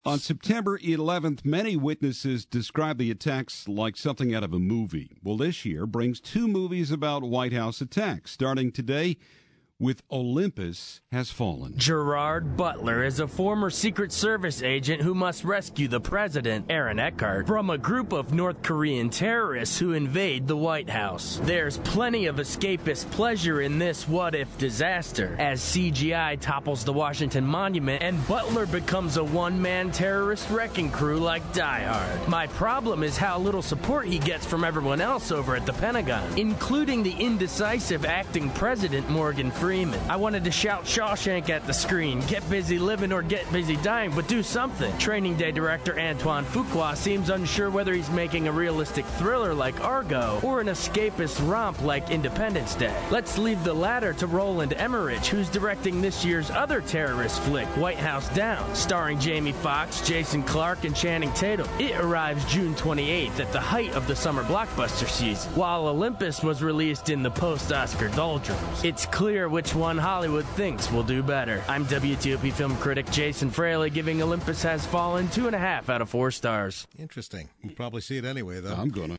On September 11th, many witnesses described the attacks like something out of a movie. Well, this year brings two movies about White House attacks, starting today with Olympus Has Fallen. Gerard Butler is a former Secret Service agent who must rescue the president, Aaron Eckhart, from a group of North Korean terrorists who invade the White House. There's plenty of escapist pleasure in this what-if disaster, as CGI topples the Washington Monument and Butler becomes a one-man terrorist wrecking crew like Die Hard. My problem is how little support he gets from everyone else over at the Pentagon, including the indecisive acting president, Morgan Freeman. I wanted to shout Shawshank at the screen, get busy living or get busy dying, but do something. Training Day director Antoine Fuqua seems unsure whether he's making a realistic thriller like Argo or an escapist romp like Independence Day. Let's leave the latter to Roland Emmerich, who's directing this year's other terrorist flick, White House Down, starring Jamie Foxx, Jason Clarke, and Channing Tatum. It arrives June 28th at the height of the summer blockbuster season, while Olympus was released in the post-Oscar doldrums. It's clear which one Hollywood thinks will do better. I'm WTOP film critic Jason Fraley, giving Olympus Has Fallen 2.5 out of 4 stars. Interesting. We'll probably see it anyway, though. I'm gonna.